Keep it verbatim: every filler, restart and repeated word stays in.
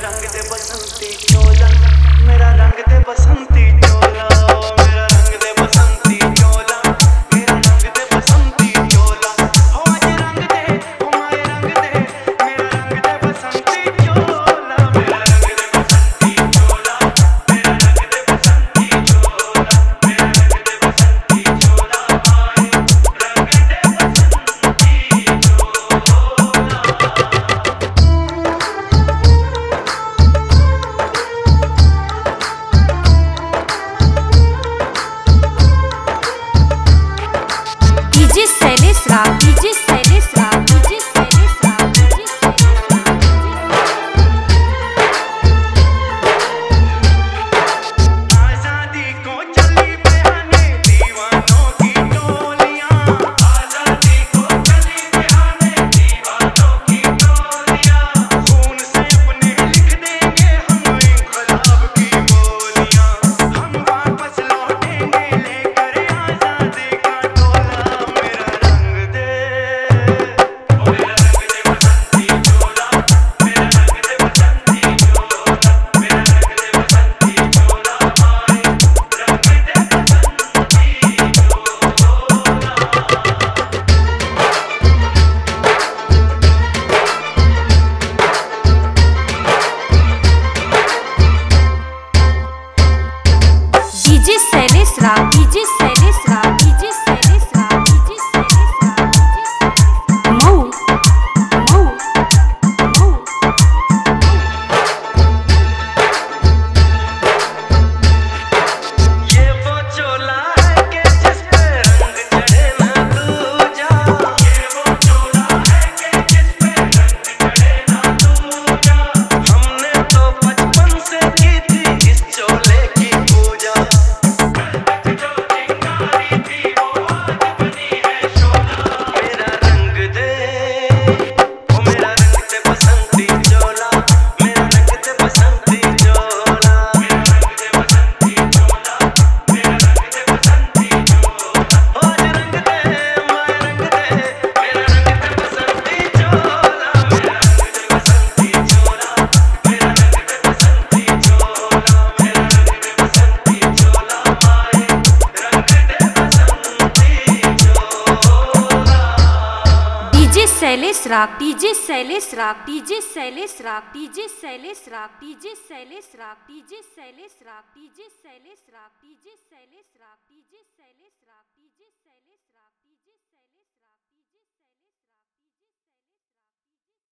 रंग दे बसंती चोला, मेरा रंग दे बसंती चोला, मेरा रंग दे बसंती चोला, मेरा रंग दे बसंती चोला। हो आज रंग दे, हो माए रंग दे, मेरा रंग दे बसंती चोला, मेरा रंग दे बसंती चोला, मेरा रंग दे बसंती चोला, मेरा रंग दे बसंती चोला, माए रंग दे DJ Shailesh Rao, DJ Shailesh Rao, DJ Shailesh Rao, DJ Shailesh Rao. आजादी को चली बहाने दीवानों की टोलियां, आजादी को चली बहाने दीवानों की टोलियां, खून से अपने लिख देंगे हम इंकलाब की बोलियां, हम वापस लौटेंगे लेकर आजादी का टोला, मेरा रंग दे, मेरा रंग दे बसंती चोला, मेरा रंग दे बसंती चोला, मेरा रंग दे बसंती चोला, माए रंग दे DJ Shailesh Rao, DJ Shailesh Rao, DJ Shailesh Rao, DJ Shailesh Rao, DJ Shailesh Rao. Mau, Mau, Mau. ये वो चोला है कि जिस पे रंग चढ़े ना दूजा, ये वो चोला है कि जिस पे रंग चढ़े ना दूजा, हमने तो बचपन से की थी इस चोले की पूजा, जो चिंगारी थी वो आज बनी है शोला, मेरा रंग दे, ओ मेरा रंग दे बसंती चोला, मेरा रंग दे बसंती चोला, मेरा रंग दे बसंती चोला, मेरा रंग दे बसंती चोला, ओ आज रंग दे, माए रंग दे, मेरा रंग दे बसंती चोला, मेरा रंग दे बसंती चोला, मेरा रंग दे बसंती चोला, मेरा रंग दे बसंती चोला, माए रंग दे बसंती चोला। DJ Shailesh Rao, DJ Shailesh Rao, DJ Shailesh Rao, DJ Shailesh Rao, DJ Shailesh Rao, DJ Shailesh Rao, DJ Shailesh Rao, DJ Shailesh राव।